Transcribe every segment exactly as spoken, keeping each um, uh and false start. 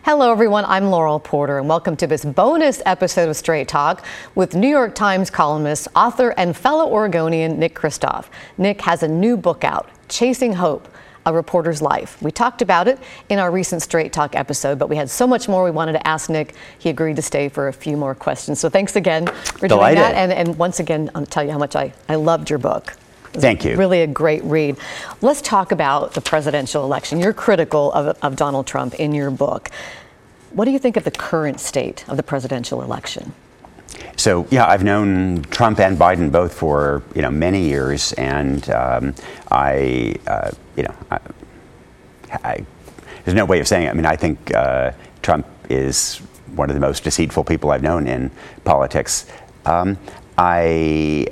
Hello, everyone. I'm Laurel Porter, and welcome to this bonus episode of Straight Talk with New York Times columnist, author, and fellow Oregonian Nick Kristof. Nick has a new book out, Chasing Hope, A Reporter's Life. We talked about it in our recent Straight Talk episode, but we had so much more we wanted to ask Nick. He agreed to stay for a few more questions. So thanks again for Delighted. doing that. And, and once again, I'll tell you how much I, I loved your book. Thank you. Really a great read. Let's talk about the presidential election. You're critical of, of Donald Trump in your book. What do you think of the current state of the presidential election? So, yeah, I've known Trump and Biden both for, you know, many years, and um, I, uh, you know, I, I, there's no way of saying it. I mean, I think uh, Trump is one of the most deceitful people I've known in politics. Um, I.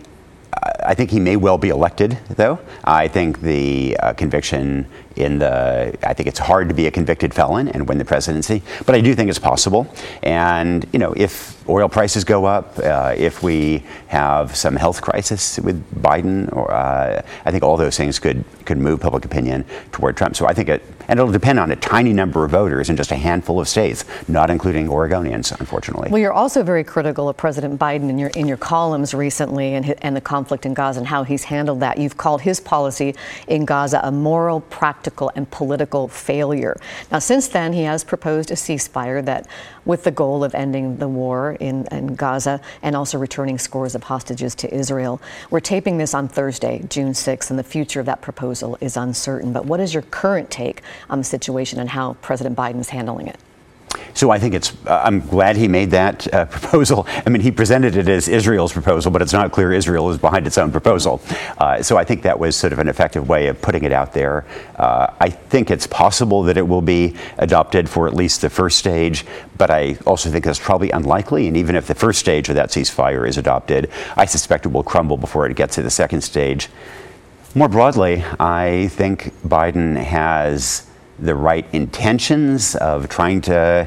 I think he may well be elected, though. I think the uh, conviction in the, I think it's hard to be a convicted felon and win the presidency, but I do think it's possible. And, you know, if oil prices go up, uh, if we have some health crisis with Biden, or uh, I think all those things could, could move public opinion toward Trump. So I think it, and it'll depend on a tiny number of voters in just a handful of states, not including Oregonians, unfortunately. Well, you're also very critical of President Biden in your in your columns recently, and and the conflict in Gaza and how he's handled that. You've called his policy in Gaza a moral, practical, and political failure. Now, since then, he has proposed a ceasefire that, with the goal of ending the war in, in Gaza and also returning scores of hostages to Israel. We're taping this on Thursday, June sixth, and the future of that proposal is uncertain. But what is your current take on the situation and how President Biden is handling it? So I think it's, uh, I'm glad he made that uh, proposal. I mean, he presented it as Israel's proposal, but it's not clear Israel is behind its own proposal. Uh, so I think that was sort of an effective way of putting it out there. Uh, I think it's possible that it will be adopted for at least the first stage, but I also think that's probably unlikely. And even if the first stage of that ceasefire is adopted, I suspect it will crumble before it gets to the second stage. More broadly, I think Biden has the right intentions of trying to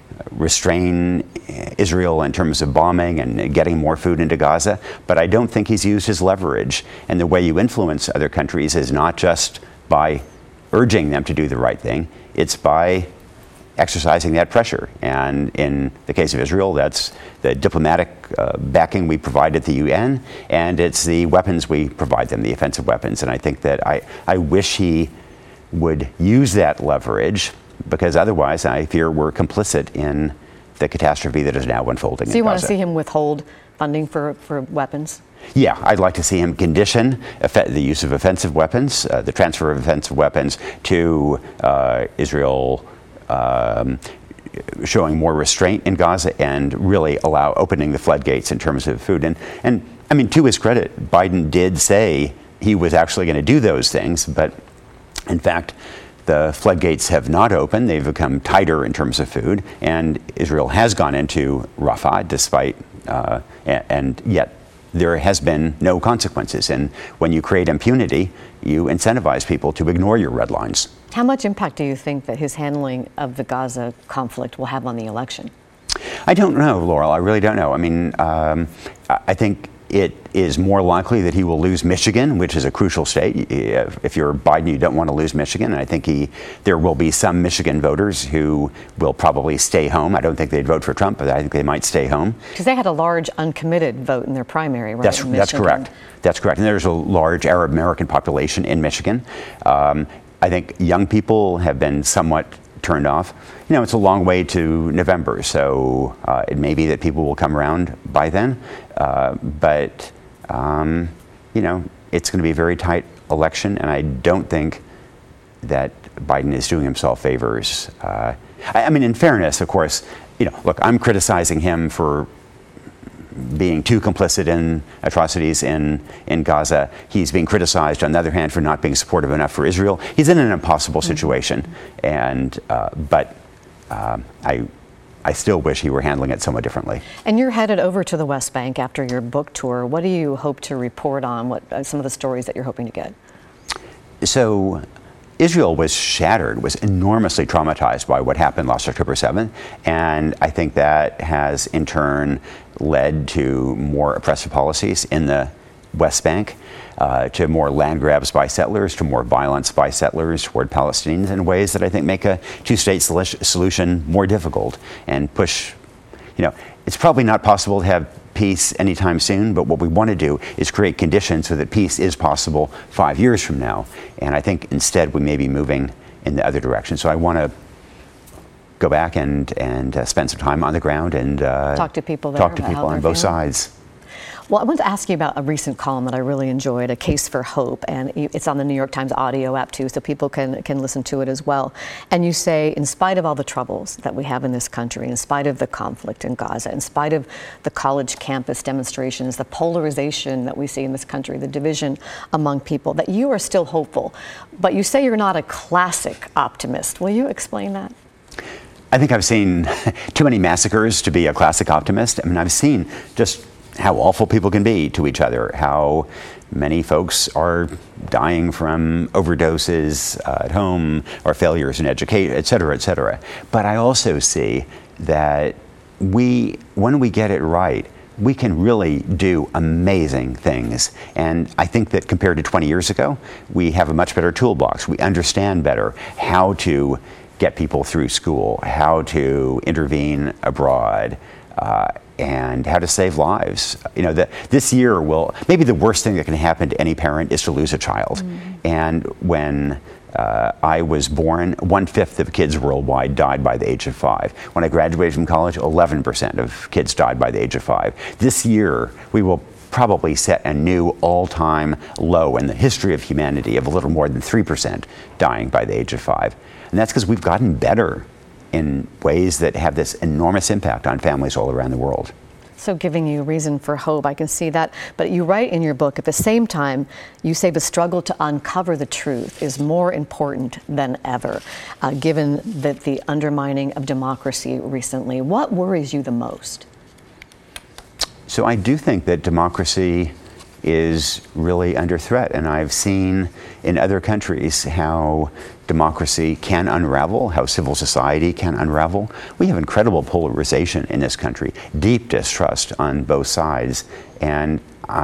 restrain Israel in terms of bombing and getting more food into Gaza, but I don't think he's used his leverage. And the way you influence other countries is not just by urging them to do the right thing, it's by exercising that pressure. And in the case of Israel, that's the diplomatic uh, backing we provide at the U N, and it's the weapons we provide them, the offensive weapons. And I think that I, I wish he would use that leverage, because otherwise I fear we're complicit in the catastrophe that is now unfolding in Gaza. So you want to see him withhold funding for, for weapons? Yeah, I'd like to see him condition the use of offensive weapons, uh, the transfer of offensive weapons to uh, Israel, um, showing more restraint in Gaza, and really allow opening the floodgates in terms of food. And, and I mean, to his credit, Biden did say he was actually going to do those things, but in fact, the floodgates have not opened. They've become tighter in terms of food, and Israel has gone into Rafah despite, uh, and, and yet there has been no consequences. And when you create impunity, you incentivize people to ignore your red lines. How much impact do you think that his handling of the Gaza conflict will have on the election? I don't know, Laurel. I really don't know. I mean, um, I think it is more likely that he will lose Michigan, which is a crucial state. If you're Biden, you don't want to lose Michigan. And I think he, there will be some Michigan voters who will probably stay home. I don't think they'd vote for Trump, but I think they might stay home. Because they had a large uncommitted vote in their primary, right? That's, that's correct. That's correct. And there's a large Arab American population in Michigan. Um, I think young people have been somewhat turned off. You know, it's a long way to November, so uh, it may be that people will come around by then. Uh, but, um, you know, it's going to be a very tight election, and I don't think that Biden is doing himself favors. Uh, I, I mean, in fairness, of course, you know, look, I'm criticizing him for being too complicit in atrocities in, in Gaza. He's being criticized, on the other hand, for not being supportive enough for Israel. He's in an impossible situation, mm-hmm. and uh, but uh, I, I still wish he were handling it somewhat differently. And you're headed over to the West Bank after your book tour. What do you hope to report on? What uh, some of the stories that you're hoping to get? So, Israel was shattered, was enormously traumatized by what happened last October seventh, and I think that has in turn led to more oppressive policies in the West Bank. uh, to more land grabs by settlers, to more violence by settlers toward Palestinians in ways that I think make a two-state solution more difficult and push, you know, it's probably not possible to have peace anytime soon, but what we want to do is create conditions so that peace is possible five years from now. And I think instead we may be moving in the other direction. So I want to go back and and uh, spend some time on the ground and uh, talk to people there talk to people on both feeling. sides. Well, I want to ask you about a recent column that I really enjoyed, A Case for Hope, and it's on the New York Times audio app too, so people can can listen to it as well. And you say, in spite of all the troubles that we have in this country, in spite of the conflict in Gaza, in spite of the college campus demonstrations, the polarization that we see in this country, the division among people, that you are still hopeful. But you say you're not a classic optimist. Will you explain that? I think I've seen too many massacres to be a classic optimist. I mean, I've seen just how awful people can be to each other, how many folks are dying from overdoses uh, at home or failures in education, et cetera, et cetera. But I also see that we, when we get it right, we can really do amazing things. And I think that compared to twenty years ago, we have a much better toolbox. We understand better how to get people through school, how to intervene abroad, uh, and how to save lives. You know, the, this year will, maybe the worst thing that can happen to any parent is to lose a child. Mm-hmm. And when uh, I was born, one-fifth of kids worldwide died by the age of five. When I graduated from college, eleven percent of kids died by the age of five. This year, we will probably set a new all-time low in the history of humanity of a little more than three percent dying by the age of five. And that's because we've gotten better in ways that have this enormous impact on families all around the world. So giving you reason for hope, I can see that. But you write in your book, at the same time, you say the struggle to uncover the truth is more important than ever, uh, given that the undermining of democracy recently. What worries you the most? So I do think that democracy is really under threat, and I've seen in other countries how democracy can unravel, how civil society can unravel. We have incredible polarization in this country, deep distrust on both sides, and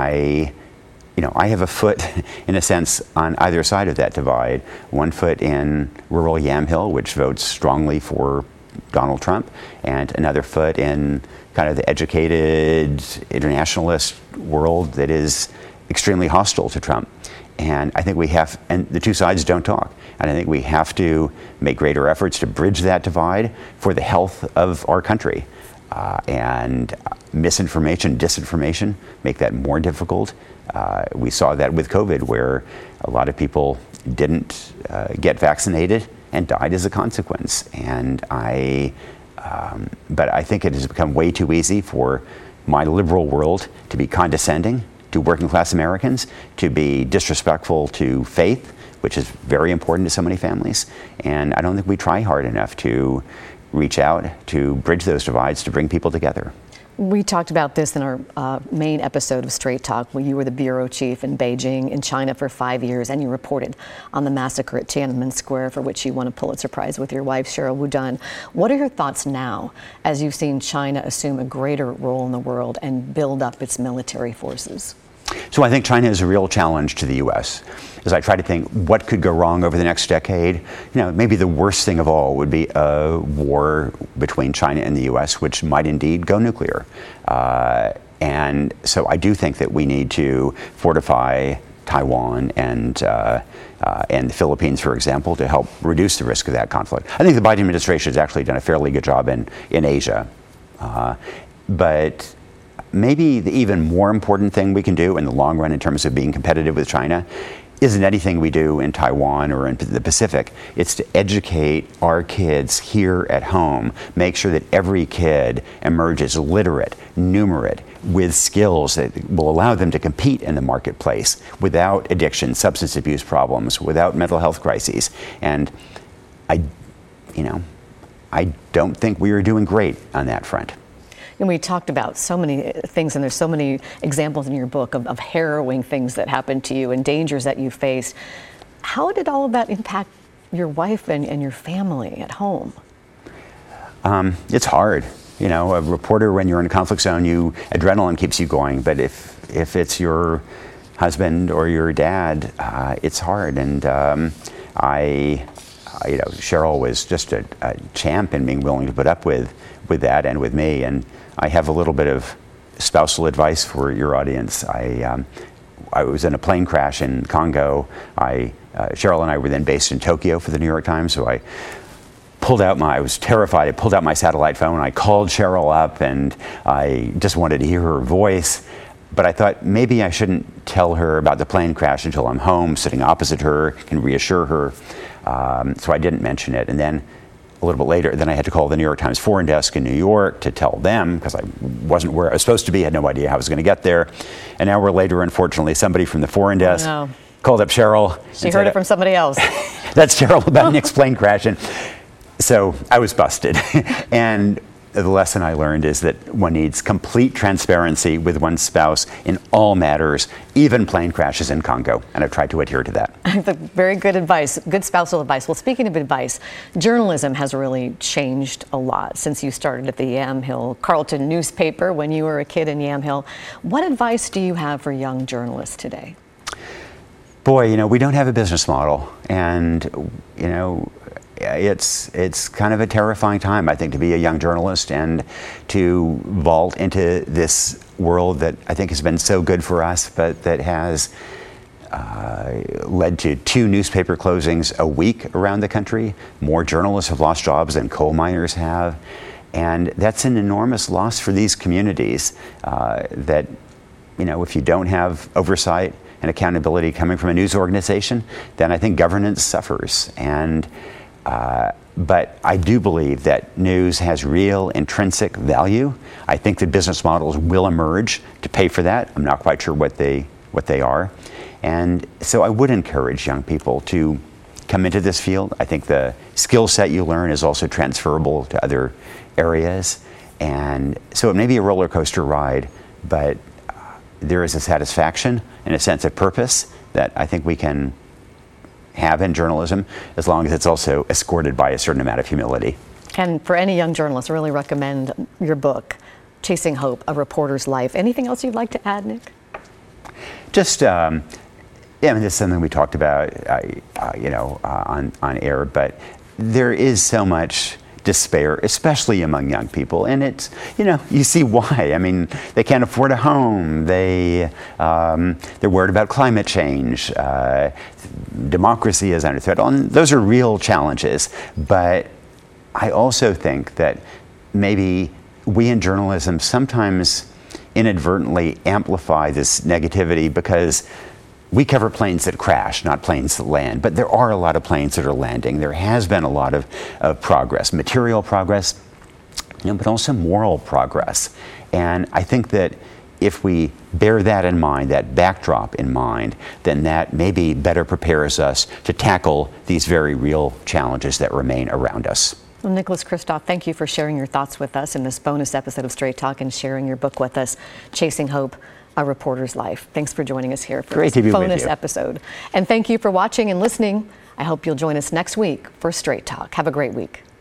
I, you know, I have a foot, in a sense, on either side of that divide. One foot in rural Yamhill, which votes strongly for Donald Trump, and another foot in kind of the educated internationalist world that is extremely hostile to Trump. And I think we have, and the two sides don't talk. And I think we have to make greater efforts to bridge that divide for the health of our country. Uh, and misinformation, disinformation, make that more difficult. Uh, we saw that with COVID, where a lot of people didn't uh, get vaccinated and died as a consequence. And I, um, but I think it has become way too easy for my liberal world to be condescending to working class Americans, to be disrespectful to faith, which is very important to so many families. And I don't think we try hard enough to reach out, to bridge those divides, to bring people together. We talked about this in our uh, main episode of Straight Talk, where you were the bureau chief in Beijing, in China, for five years, and you reported on the massacre at Tiananmen Square, for which you won a Pulitzer Prize with your wife, Sheryl WuDunn. What are your thoughts now, as you've seen China assume a greater role in the world and build up its military forces? So I think China is a real challenge to the U S. As I try to think what could go wrong over the next decade, you know, maybe the worst thing of all would be a war between China and the U S, which might indeed go nuclear. Uh, and so I do think that we need to fortify Taiwan and uh, uh, and the Philippines, for example, to help reduce the risk of that conflict. I think the Biden administration has actually done a fairly good job in, in Asia. Uh, but maybe the even more important thing we can do in the long run in terms of being competitive with China isn't anything we do in Taiwan or in the Pacific. It's to educate our kids here at home, make sure that every kid emerges literate, numerate, with skills that will allow them to compete in the marketplace without addiction, substance abuse problems, without mental health crises. And I, you know, I don't think we are doing great on that front. And we talked about so many things, and there's so many examples in your book of, of harrowing things that happened to you and dangers that you faced. How did all of that impact your wife and, and your family at home? Um, it's hard. You know, a reporter, when you're in a conflict zone, you adrenaline keeps you going. But if if it's your husband or your dad, uh, it's hard. And um, I, uh, you know, Cheryl was just a, a champ in being willing to put up with, with that and with me. And I have a little bit of spousal advice for your audience. I, um, I was in a plane crash in Congo. I, uh, Cheryl and I were then based in Tokyo for the New York Times, so I pulled out my, I was terrified, I pulled out my satellite phone, I called Cheryl up, and I just wanted to hear her voice. But I thought maybe I shouldn't tell her about the plane crash until I'm home, sitting opposite her, can reassure her. Um, so I didn't mention it. And then a little bit later, then I had to call the New York Times foreign desk in New York to tell them, because I wasn't where I was supposed to be, had no idea how I was going to get there. An hour later, unfortunately, somebody from the foreign desk oh, no. called up Cheryl. She heard it from somebody else. That's Cheryl about Nick's plane crash. And so I was busted. And the lesson I learned is that one needs complete transparency with one's spouse in all matters, even plane crashes in Congo. And I've tried to adhere to that. Very good advice, good spousal advice. Well, speaking of advice, journalism has really changed a lot since you started at the Yamhill Carleton newspaper when you were a kid in Yamhill. What advice do you have for young journalists today? Boy, you know, we don't have a business model. And, you know, It's it's kind of a terrifying time, I think, to be a young journalist and to vault into this world that I think has been so good for us, but that has uh, led to two newspaper closings a week around the country. More journalists have lost jobs than coal miners have. And that's an enormous loss for these communities uh, that, you know, if you don't have oversight and accountability coming from a news organization, then I think governance suffers. And Uh, but I do believe that news has real intrinsic value. I think the business models will emerge to pay for that. I'm not quite sure what they what they are. And so I would encourage young people to come into this field. I think the skill set you learn is also transferable to other areas. And so it may be a roller coaster ride, but uh, there is a satisfaction and a sense of purpose that I think we can have in journalism, as long as it's also escorted by a certain amount of humility. And for any young journalist, I really recommend your book, Chasing Hope, A Reporter's Life. Anything else you'd like to add, Nick? Just, um, yeah, I mean, this is something we talked about, uh, uh, you know, uh, on, on air, but there is so much despair, especially among young people. And it's, you know, you see why. I mean, they can't afford a home. They, um, they're worried about climate change. Uh, democracy is under threat. And those are real challenges. But I also think that maybe we in journalism sometimes inadvertently amplify this negativity because we cover planes that crash, not planes that land. But there are a lot of planes that are landing. There has been a lot of, of progress, material progress, you know, but also moral progress. And I think that if we bear that in mind, that backdrop in mind, then that maybe better prepares us to tackle these very real challenges that remain around us. Well, Nicholas Kristof, thank you for sharing your thoughts with us in this bonus episode of Straight Talk and sharing your book with us, Chasing Hope, A Reporter's Life. Thanks for joining us here for Great this to be bonus with you. episode. And thank you for watching and listening. I hope you'll join us next week for Straight Talk. Have a great week.